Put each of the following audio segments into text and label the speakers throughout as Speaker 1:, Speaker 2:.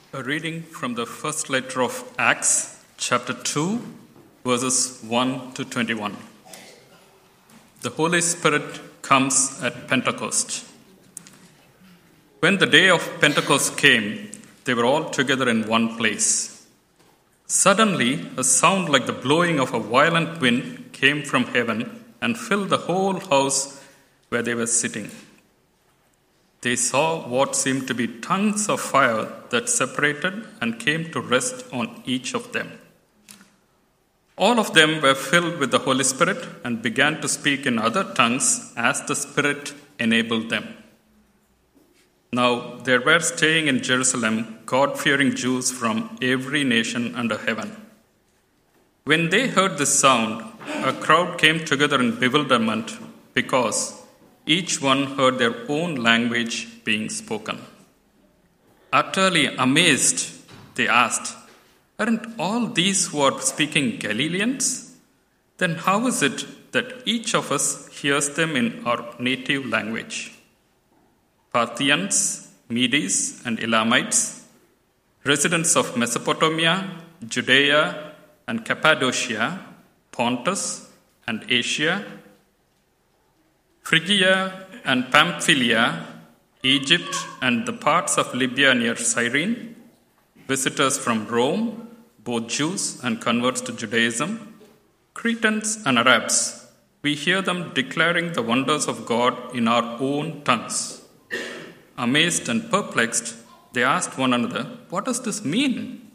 Speaker 1: A reading from the first letter of Acts, chapter 2, verses 1 to 21. The Holy Spirit comes at Pentecost. When the day of Pentecost came, they were all together in one place. Suddenly, a sound like the blowing of a violent wind came from heaven and filled the whole house where they were sitting. They saw what seemed to be tongues of fire that separated and came to rest on each of them. All of them were filled with the Holy Spirit and began to speak in other tongues as the Spirit enabled them. Now there were staying in Jerusalem God-fearing Jews from every nation under heaven. When they heard this sound, a crowd came together in bewilderment because each one heard their own language being spoken. Utterly amazed, they asked, "Aren't all these who are speaking Galileans? Then how is it that each of us hears them in our native language? Parthians, Medes, and Elamites, residents of Mesopotamia, Judea, and Cappadocia, Pontus, and Asia, Phrygia and Pamphylia, Egypt, and the parts of Libya near Cyrene, visitors from Rome, both Jews and converts to Judaism, Cretans and Arabs, we hear them declaring the wonders of God in our own tongues." Amazed and perplexed, they asked one another, "What does this mean?"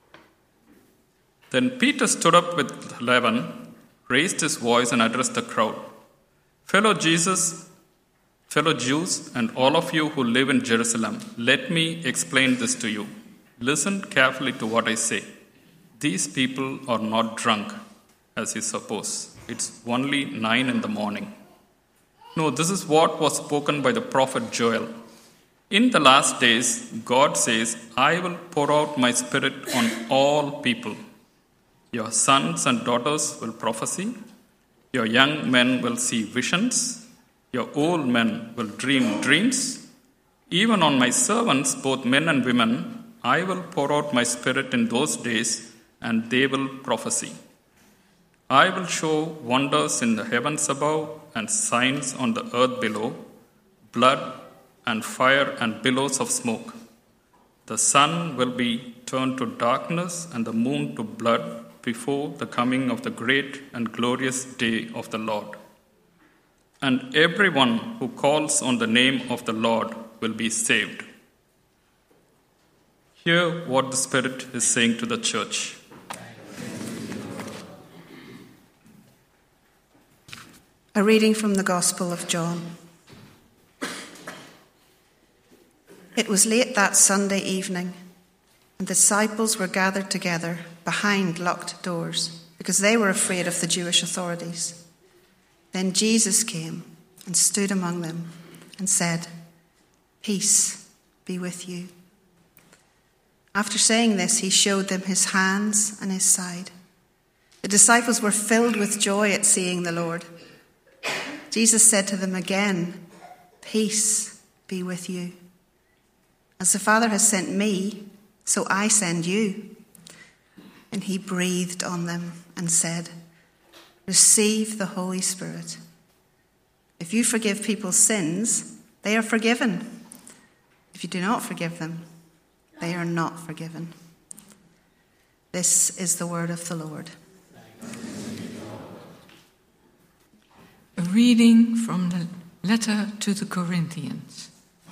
Speaker 1: Then Peter stood up with 11, raised his voice and addressed the crowd. Fellow Jews, and all of you who live in Jerusalem, let me explain this to you. Listen carefully to what I say. These people are not drunk, as you suppose. It's only 9 a.m. No, this is what was spoken by the prophet Joel. In the last days, God says, "I will pour out my Spirit on all people. Your sons and daughters will prophesy. Your young men will see visions. Your old men will dream dreams. Even on my servants, both men and women, I will pour out my Spirit in those days, and they will prophesy. I will show wonders in the heavens above and signs on the earth below, blood and fire and billows of smoke. The sun will be turned to darkness and the moon to blood before the coming of the great and glorious day of the Lord. And everyone who calls on the name of the Lord will be saved." Hear what the Spirit is saying to the church.
Speaker 2: A reading from the Gospel of John. It was late that Sunday evening, and the disciples were gathered together behind locked doors because they were afraid of the Jewish authorities. Then Jesus came and stood among them and said, "Peace be with you." After saying this, he showed them his hands and his side. The disciples were filled with joy at seeing the Lord. Jesus said to them again, "Peace be with you. As the Father has sent me, so I send you." And he breathed on them and said, "Receive the Holy Spirit. If you forgive people's sins, they are forgiven. If you do not forgive them, they are not forgiven." This is the word of the Lord.
Speaker 3: A reading from the letter to the Corinthians.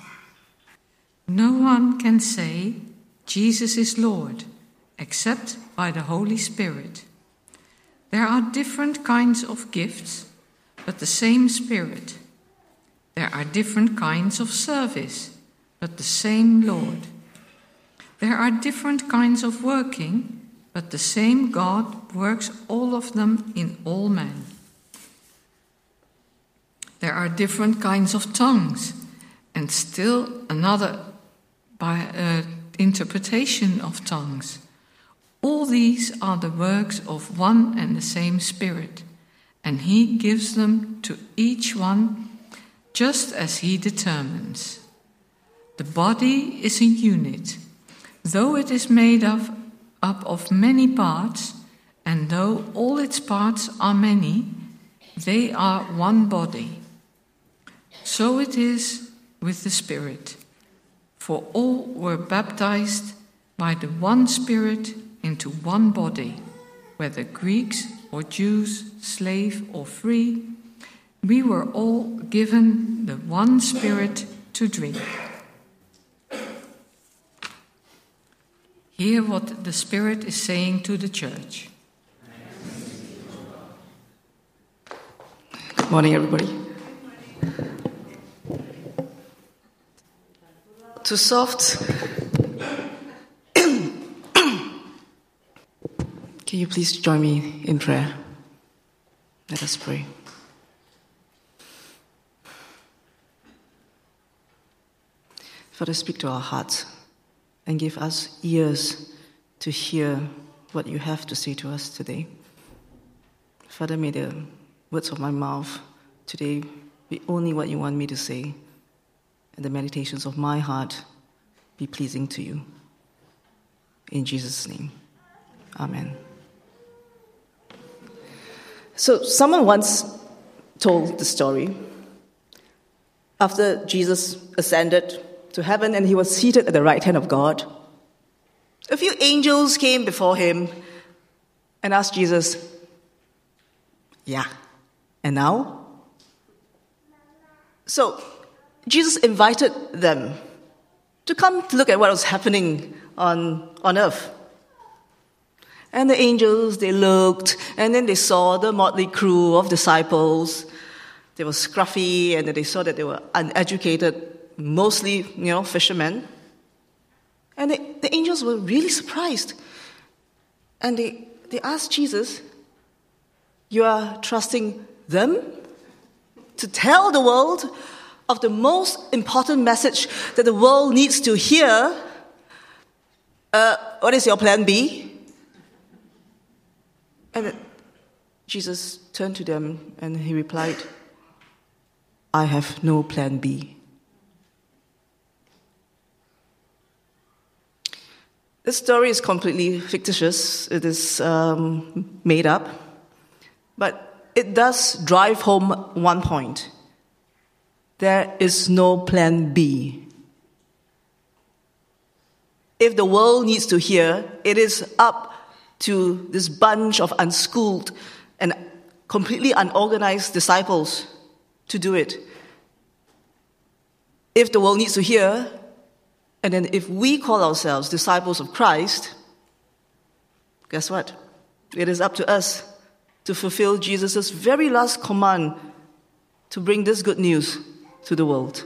Speaker 3: No one can say, "Jesus is Lord," except by the Holy Spirit. There are different kinds of gifts, but the same Spirit. There are different kinds of service, but the same Lord. There are different kinds of working, but the same God works all of them in all men. There are different kinds of tongues, and still another by interpretation of tongues. All these are the works of one and the same Spirit, and he gives them to each one just as he determines. The body is a unit, Though it is made up of many parts, and though all its parts are many, they are one body. So it is with the Spirit. For all were baptized by the one Spirit into one body, whether Greeks or Jews, slave or free, we were all given the one Spirit to drink. Hear what the Spirit is saying to the church.
Speaker 4: Good morning, everybody. Too soft. Can you please join me in prayer? Let us pray. Father, speak to our hearts and give us ears to hear what you have to say to us today. Father, may the words of my mouth today be only what you want me to say, and the meditations of my heart be pleasing to you. In Jesus' name, amen. So someone once told the story. After Jesus ascended to heaven and he was seated at the right hand of God, a few angels came before him and asked Jesus, "Yeah, and now?" So Jesus invited them to come to look at what was happening on earth. And the angels, they looked, and then they saw the motley crew of disciples. They were scruffy, and then they saw that they were uneducated, mostly, fishermen. And the angels were really surprised. And they asked Jesus, "You are trusting them to tell the world of the most important message that the world needs to hear? What is your plan B?" And Jesus turned to them and he replied, "I have no plan B." This story is completely fictitious. It is made up. But it does drive home one point. There is no plan B. If the world needs to hear, it is up to this bunch of unschooled and completely unorganized disciples to do it. If the world needs to hear, and then if we call ourselves disciples of Christ, guess what? It is up to us to fulfill Jesus' very last command to bring this good news to the world.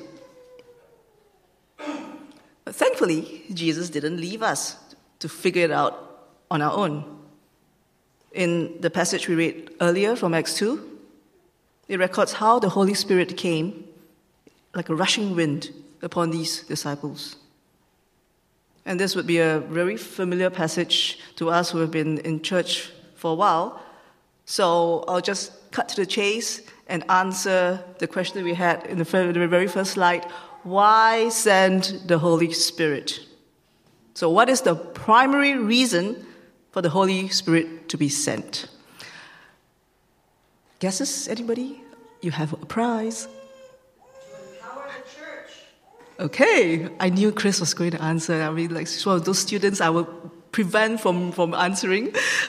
Speaker 4: But thankfully, Jesus didn't leave us to figure it out on our own. In the passage we read earlier from Acts 2, it records how the Holy Spirit came like a rushing wind upon these disciples. And this would be a very familiar passage to us who have been in church for a while. So I'll just cut to the chase and answer the question that we had in the very first slide. Why send the Holy Spirit? So what is the primary reason for the Holy Spirit to be sent? Guesses, anybody? You have a prize.
Speaker 2: To empower the church.
Speaker 4: Okay, I knew Chris was going to answer. I mean, like, she's one of those students I will prevent from answering.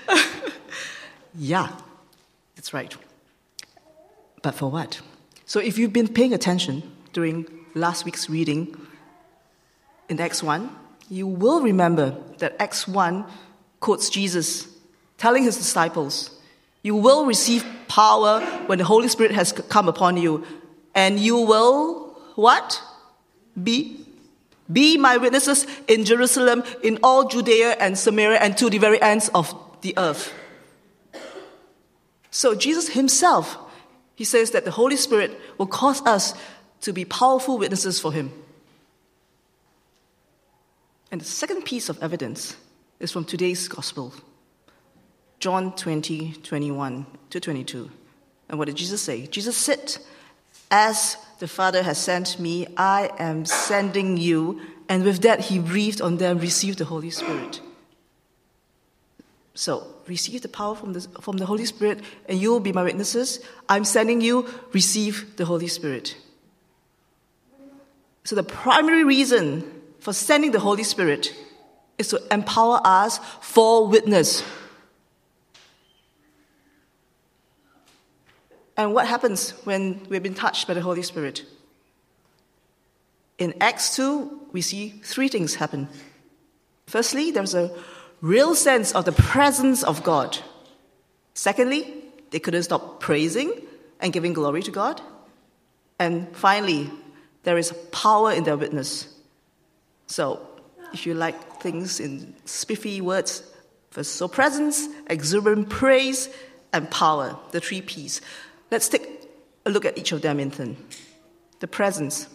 Speaker 4: Yeah, that's right. But for what? So if you've been paying attention during last week's reading in Acts 1, you will remember that Acts 1 quotes Jesus telling his disciples, "You will receive power when the Holy Spirit has come upon you, and you will," what? Be my witnesses in Jerusalem, in all Judea and Samaria, and to the very ends of the earth. So Jesus himself, he says that the Holy Spirit will cause us to be powerful witnesses for him. And the second piece of evidence is from today's gospel, John 20, 21 to 22. And what did Jesus say? Jesus said As the Father has sent me, I am sending you. And with that, he breathed on them, receive the Holy Spirit. So, receive the power from the Holy Spirit, and you will be my witnesses. I'm sending you, receive the Holy Spirit. So the primary reason for sending the Holy Spirit is to empower us for witness. And what happens when we've been touched by the Holy Spirit? In Acts 2, we see three things happen. Firstly, there's a real sense of the presence of God. Secondly, they couldn't stop praising and giving glory to God. And finally, there is power in their witness. So, if you like things in spiffy words, first, so presence, exuberant praise, and power, the three P's. Let's take a look at each of them in turn. The presence.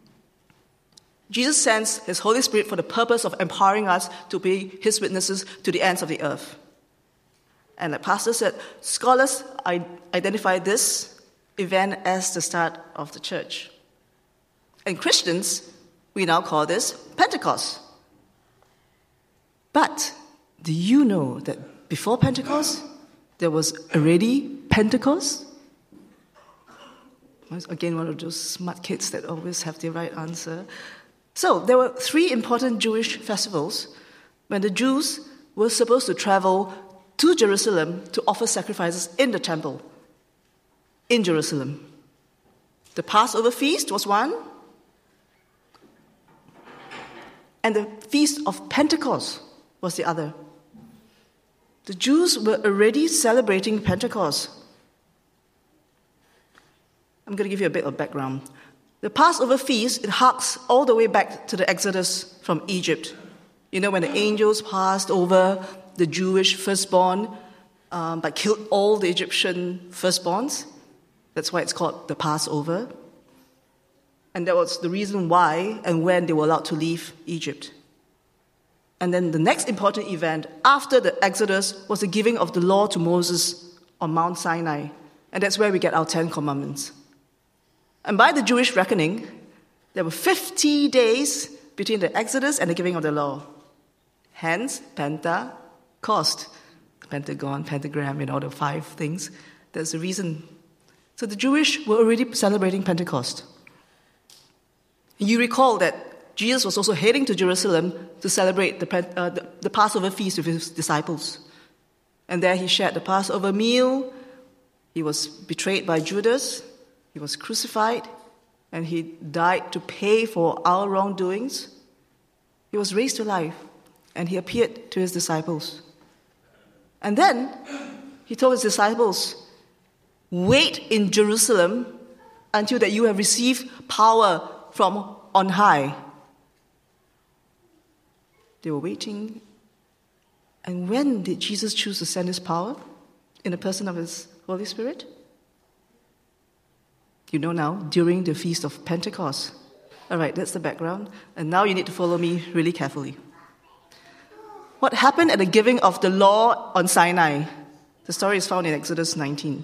Speaker 4: Jesus sends his Holy Spirit for the purpose of empowering us to be his witnesses to the ends of the earth. And like Pastor said, scholars identify this event as the start of the church. And Christians, we now call this Pentecost. But do you know that before Pentecost, there was already Pentecost? Again, one of those smart kids that always have the right answer. So, there were three important Jewish festivals when the Jews were supposed to travel to Jerusalem to offer sacrifices in the temple in Jerusalem. The Passover feast was one, and the Feast of Pentecost was the other. The Jews were already celebrating Pentecost. I'm going to give you a bit of background. The Passover feast, it harks all the way back to the Exodus from Egypt. You know, when the angels passed over the Jewish firstborn, but killed all the Egyptian firstborns. That's why it's called the Passover. And that was the reason why and when they were allowed to leave Egypt. And then the next important event after the Exodus was the giving of the law to Moses on Mount Sinai. And that's where we get our 10 Commandments. And by the Jewish reckoning, there were 50 days between the Exodus and the giving of the law. Hence, Pentecost. Pentagon, pentagram, all the 5 things. That's the reason. So the Jewish were already celebrating Pentecost. You recall that Jesus was also heading to Jerusalem to celebrate the Passover feast with his disciples. And there he shared the Passover meal. He was betrayed by Judas. He was crucified, and he died to pay for our wrongdoings. He was raised to life, and he appeared to his disciples. And then he told his disciples, wait in Jerusalem until that you have received power from on high. They were waiting. And when did Jesus choose to send his power? In the person of his Holy Spirit? You know now, during the Feast of Pentecost. All right, that's the background. And now you need to follow me really carefully. What happened at the giving of the law on Sinai? The story is found in Exodus 19.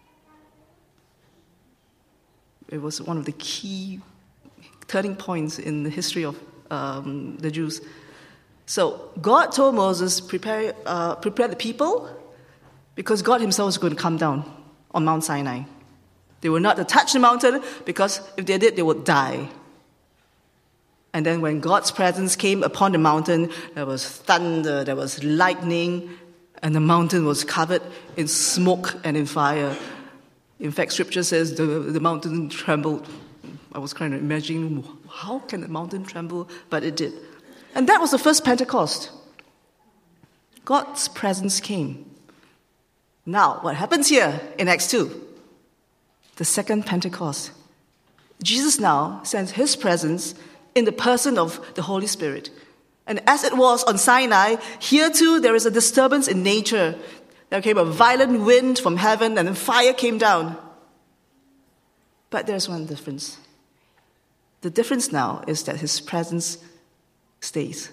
Speaker 4: It was one of the key turning points in the history of the Jews. So God told Moses, prepare the people, because God himself was going to come down on Mount Sinai. They were not to touch the mountain, because if they did, they would die. And then when God's presence came upon the mountain, there was thunder, there was lightning, and the mountain was covered in smoke and in fire. In fact, Scripture says the mountain trembled. I was kind of imagining, how can the mountain tremble? But it did. And that was the first Pentecost. God's presence came. Now, what happens here in Acts 2? The second Pentecost. Jesus now sends his presence in the person of the Holy Spirit. And as it was on Sinai, here too there is a disturbance in nature. There came a violent wind from heaven, and then fire came down. But there's one difference. The difference now is that his presence stays.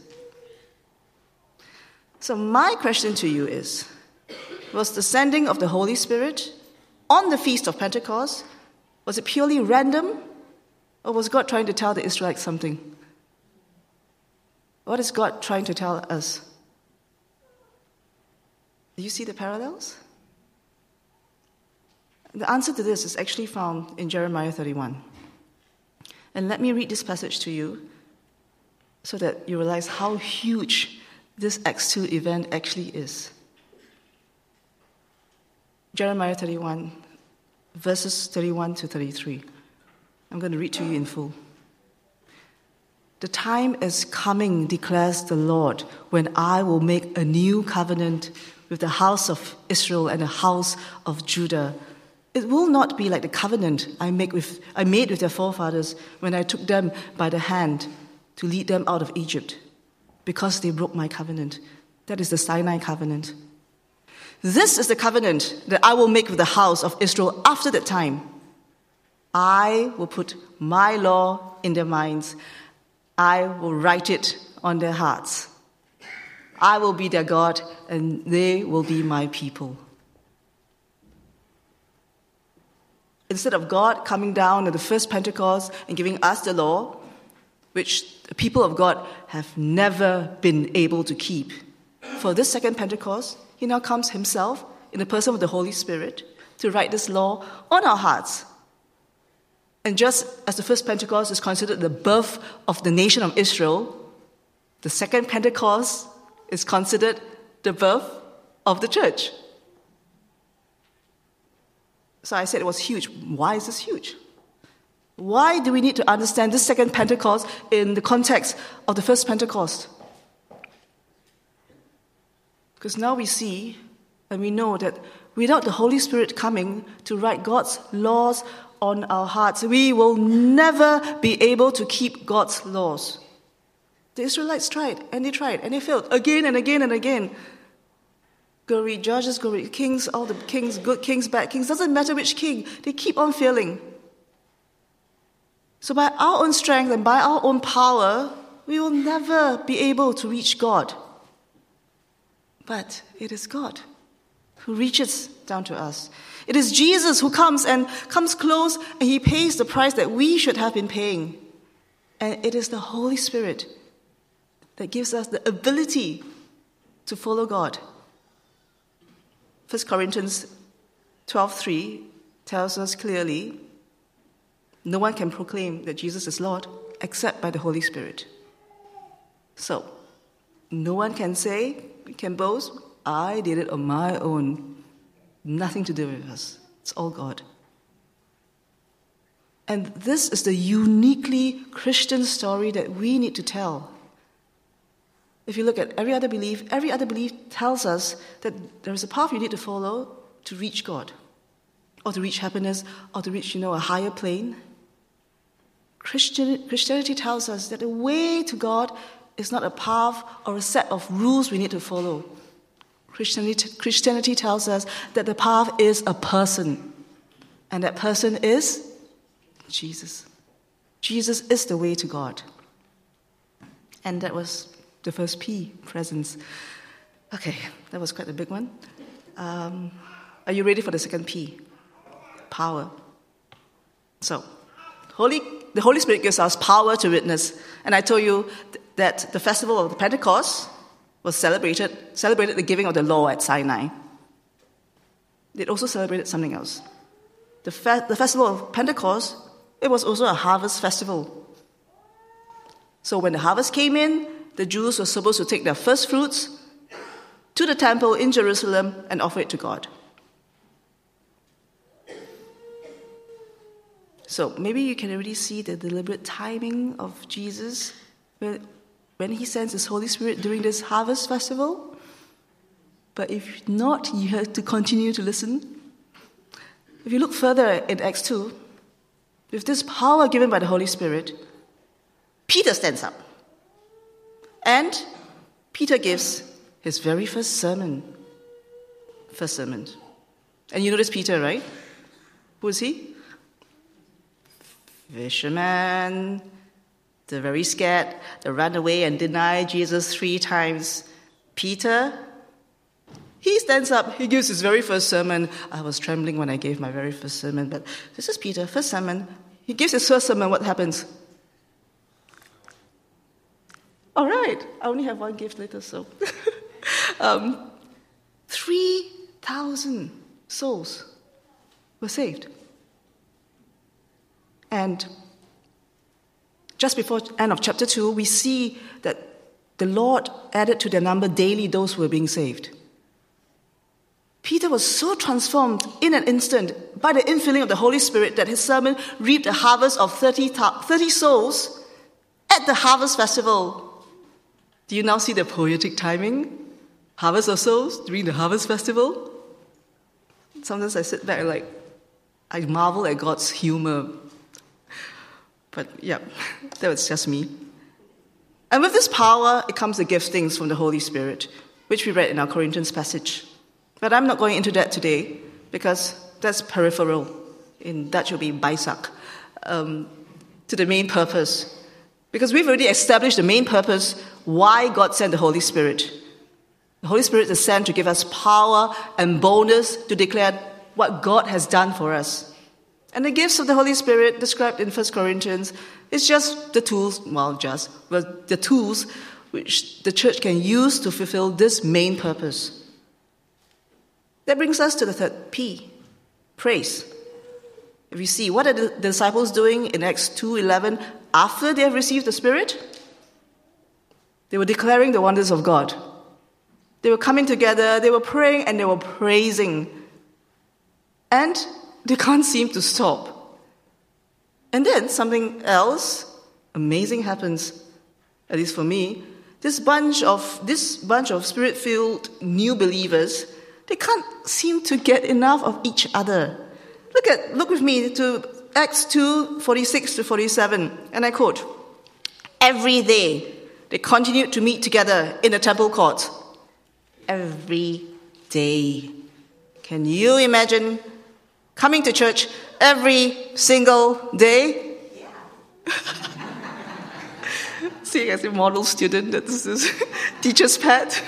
Speaker 4: So my question to you is, was the sending of the Holy Spirit on the Feast of Pentecost Was it purely random? Or was God trying to tell the Israelites something? What is God trying to tell us? Do you see the parallels? The answer to this is actually found in Jeremiah 31. And let me read this passage to you so that you realize how huge this Acts 2 event actually is. Jeremiah 31, verses 31 to 33. I'm going to read to you in full. The time is coming, declares the Lord, when I will make a new covenant with the house of Israel and the house of Judah. It will not be like the covenant I made with their forefathers when I took them by the hand to lead them out of Egypt, because they broke my covenant. That is the Sinai covenant. This is the covenant that I will make with the house of Israel after that time. I will put my law in their minds. I will write it on their hearts. I will be their God, and they will be my people. Instead of God coming down at the first Pentecost and giving us the law, which the people of God have never been able to keep, for this second Pentecost, he now comes himself in the person of the Holy Spirit to write this law on our hearts. And just as the first Pentecost is considered the birth of the nation of Israel, the second Pentecost is considered the birth of the church. So I said it was huge. Why is this huge? Why do we need to understand this second Pentecost in the context of the first Pentecost? Because now we see and we know that without the Holy Spirit coming to write God's laws on our hearts, we will never be able to keep God's laws. The Israelites tried, and they failed again and again and again. Go read Judges, go read Kings, all the kings, good kings, bad kings, doesn't matter which king, they keep on failing. So by our own strength and by our own power, we will never be able to reach God. But it is God who reaches down to us. It is Jesus who comes close, and he pays the price that we should have been paying. And it is the Holy Spirit that gives us the ability to follow God. 1 Corinthians 12:3 tells us clearly, no one can proclaim that Jesus is Lord except by the Holy Spirit. So, no one can boast, I did it on my own. Nothing to do with us. It's all God. And this is the uniquely Christian story that we need to tell. If you look at every other belief tells us that there is a path you need to follow to reach God, or to reach happiness, or to reach, a higher plane. Christianity tells us that the way to God is not a path or a set of rules we need to follow. Christianity tells us that the path is a person, and that person is Jesus. Jesus is the way to God. And that was the first P, presence. Okay, that was quite a big one. Are you ready for the second P? Power. So, the Holy Spirit gives us power to witness. And I told you that the festival of the Pentecost was celebrated the giving of the law at Sinai. It also celebrated something else. The festival of Pentecost, it was also a harvest festival. So when the harvest came in, the Jews were supposed to take their first fruits to the temple in Jerusalem and offer it to God. So maybe you can already see the deliberate timing of Jesus when he sends his Holy Spirit during this harvest festival. But if not, you have to continue to listen. If you look further in Acts 2, with this power given by the Holy Spirit, Peter stands up. And Peter gives his very first sermon. And you notice Peter, right? Who is he? Fisherman. They're very scared. They ran away and denied Jesus 3 times. Peter, He stands up, he gives his very first sermon. I was trembling when I gave my very first sermon, but this is Peter, first sermon. He gives his first sermon, what happens? All right, I only have one gift later, so. 3,000 souls were saved. And just before end of chapter 2, we see that the Lord added to their number daily those who were being saved. Peter was so transformed in an instant by the infilling of the Holy Spirit that his sermon reaped a harvest of 30 souls at the Harvest Festival. Do you now see the poetic timing? Harvest of souls during the Harvest Festival? Sometimes I sit back and I marvel at God's humor. But yeah, that was just me. And with this power, it comes the giftings from the Holy Spirit, which we read in our Corinthians passage. But I'm not going into that today, because that's peripheral. In Dutch, it will be bijzaak, to the main purpose. Because we've already established the main purpose, why God sent the Holy Spirit. The Holy Spirit is sent to give us power and boldness to declare what God has done for us. And the gifts of the Holy Spirit described in 1 Corinthians is just the tools, the tools which the church can use to fulfill this main purpose. That brings us to the third P, praise. If you see, what are the disciples doing in Acts 2:11 after they have received the Spirit? They were declaring the wonders of God. They were coming together, they were praying, and they were praising. And they can't seem to stop. And then something else amazing happens, at least for me. This bunch of Spirit-filled new believers, they can't seem to get enough of each other. Look with me to Acts 2:46-47, and I quote, "Every day they continued to meet together in the temple court." Every day. Can you imagine coming to church every single day? Yeah. Seeing as a model student, that this is teacher's pet.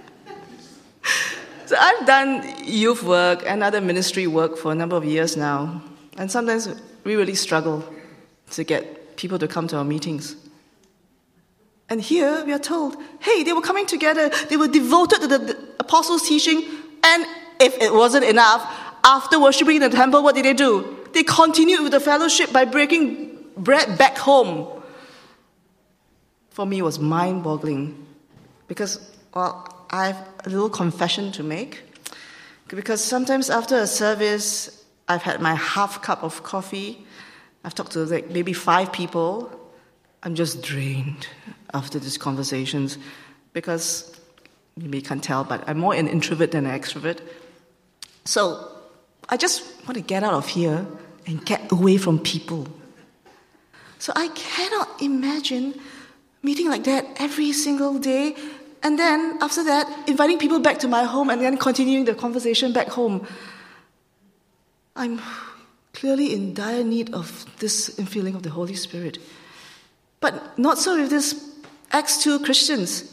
Speaker 4: So I've done youth work and other ministry work for a number of years now. And sometimes we really struggle to get people to come to our meetings. And here we are told, hey, they were coming together, they were devoted to the apostles' teaching, and if it wasn't enough, after worshiping in the temple, what did they do? They continued with the fellowship by breaking bread back home. For me, it was mind-boggling. Because, I have a little confession to make. Because sometimes after a service, I've had my half cup of coffee. I've talked to maybe 5 people. I'm just drained after these conversations. Because, you may can't tell, but I'm more an introvert than an extrovert. So, I just want to get out of here and get away from people. So I cannot imagine meeting like that every single day, and then after that, inviting people back to my home and then continuing the conversation back home. I'm clearly in dire need of this infilling of the Holy Spirit. But not so with this Acts 2 Christians.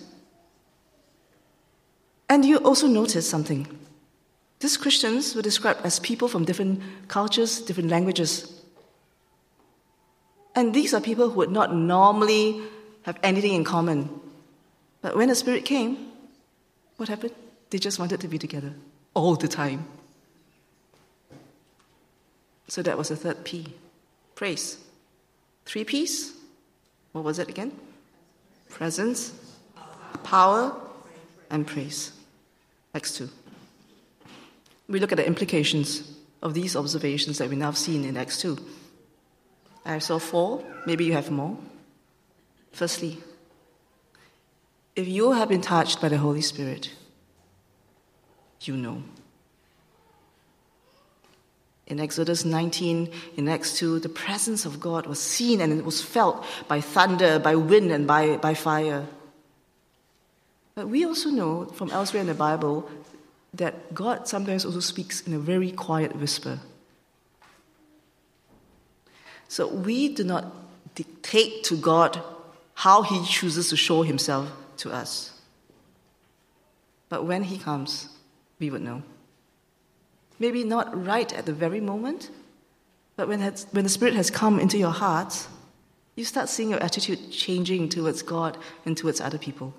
Speaker 4: And you also notice something. These Christians were described as people from different cultures, different languages. And these are people who would not normally have anything in common. But when the Spirit came, what happened? They just wanted to be together all the time. So that was the third P, praise. 3 P's, what was it again? Presence, power, and praise. Acts 2. We look at the implications of these observations that we now have seen in Acts 2. I saw 4, maybe you have more. Firstly, if you have been touched by the Holy Spirit, you know. In Exodus 19, in Acts 2, the presence of God was seen and it was felt by thunder, by wind, and by fire. But we also know from elsewhere in the Bible that God sometimes also speaks in a very quiet whisper. So we do not dictate to God how he chooses to show himself to us. But when he comes, we would know. Maybe not right at the very moment, but when the Spirit has come into your heart, you start seeing your attitude changing towards God and towards other people.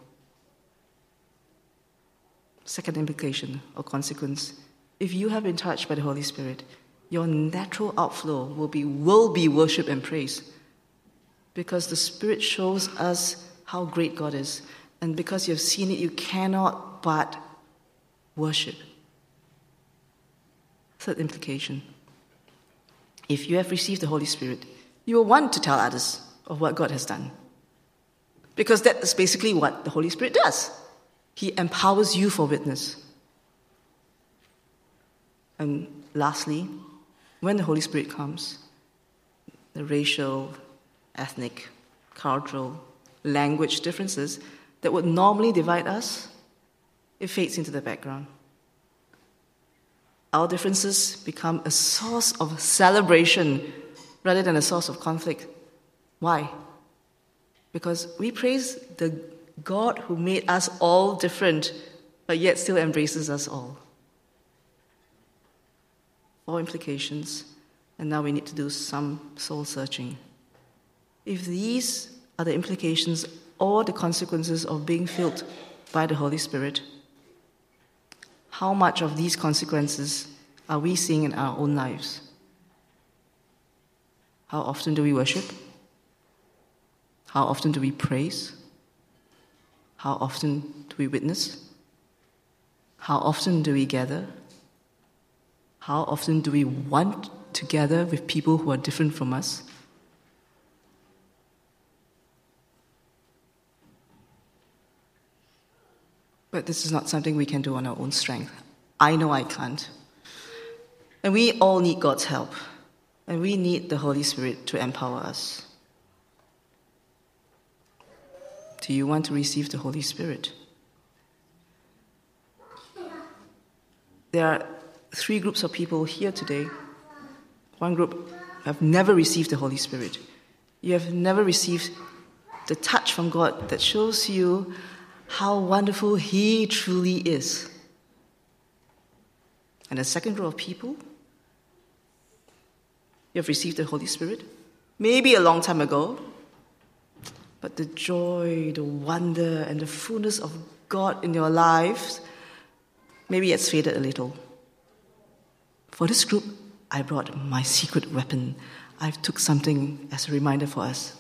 Speaker 4: Second implication or consequence, if you have been touched by the Holy Spirit, your natural outflow will be worship and praise. Because the Spirit shows us how great God is. And because you've seen it, you cannot but worship. Third implication. If you have received the Holy Spirit, you will want to tell others of what God has done. Because that is basically what the Holy Spirit does. He empowers you for witness. And lastly, when the Holy Spirit comes, the racial, ethnic, cultural, language differences that would normally divide us, it fades into the background. Our differences become a source of celebration rather than a source of conflict. Why? Because we praise the God who made us all different, but yet still embraces us all. 4 implications, and now we need to do some soul searching. If these are the implications or the consequences of being filled by the Holy Spirit, how much of these consequences are we seeing in our own lives? How often do we worship? How often do we praise? How often do we witness? How often do we gather? How often do we want to gather with people who are different from us? But this is not something we can do on our own strength. I know I can't. And we all need God's help. And we need the Holy Spirit to empower us. Do you want to receive the Holy Spirit? There are 3 groups of people here today. One group have never received the Holy Spirit. You have never received the touch from God that shows you how wonderful He truly is. And the second group of people, you have received the Holy Spirit, maybe a long time ago, but the joy, the wonder, and the fullness of God in your lives, maybe it's faded a little. For this group, I brought my secret weapon. I took something as a reminder for us.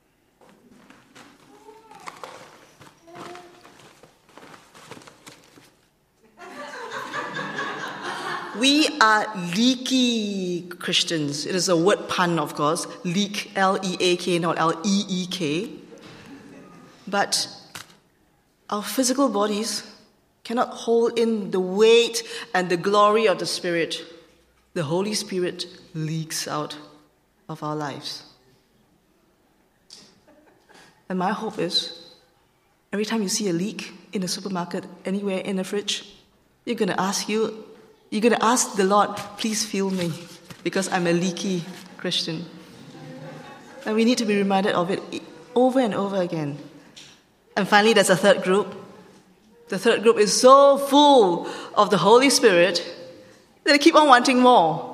Speaker 4: We are leaky Christians. It is a word pun, of course. Leak, L-E-A-K, not L-E-E-K. But our physical bodies cannot hold in the weight and the glory of the Spirit. The Holy Spirit leaks out of our lives. And my hope is, every time you see a leak in a supermarket, anywhere in a fridge, you're going to ask the Lord, please fill me, because I'm a leaky Christian. And we need to be reminded of it over and over again. And finally, there's a third group. The third group is so full of the Holy Spirit that they keep on wanting more.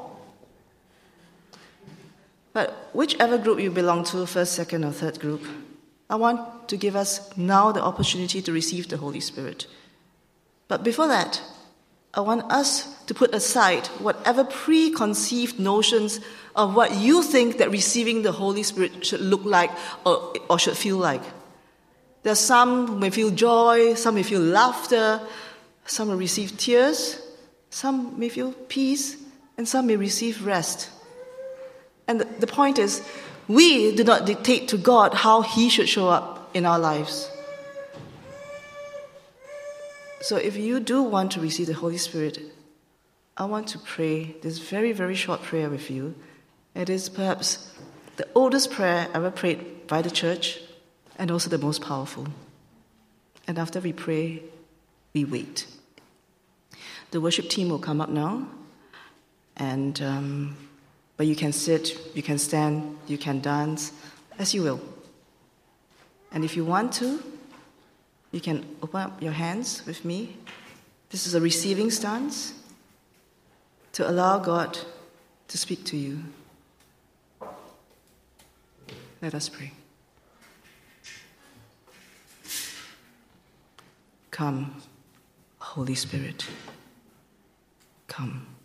Speaker 4: But whichever group you belong to, first, second, or third group, I want to give us now the opportunity to receive the Holy Spirit. But before that, I want us to put aside whatever preconceived notions of what you think that receiving the Holy Spirit should look like or should feel like. There are some who may feel joy, some may feel laughter, some will receive tears, some may feel peace, and some may receive rest. And the point is, we do not dictate to God how He should show up in our lives. So if you do want to receive the Holy Spirit, I want to pray this very, very short prayer with you. It is perhaps the oldest prayer ever prayed by the church, and also the most powerful. And after we pray, we wait. The worship team will come up now, and but you can sit, you can stand, you can dance, as you will. And if you want to, you can open up your hands with me, This is a receiving stance to allow God to speak to you. Let us pray. Come, Holy Spirit, come.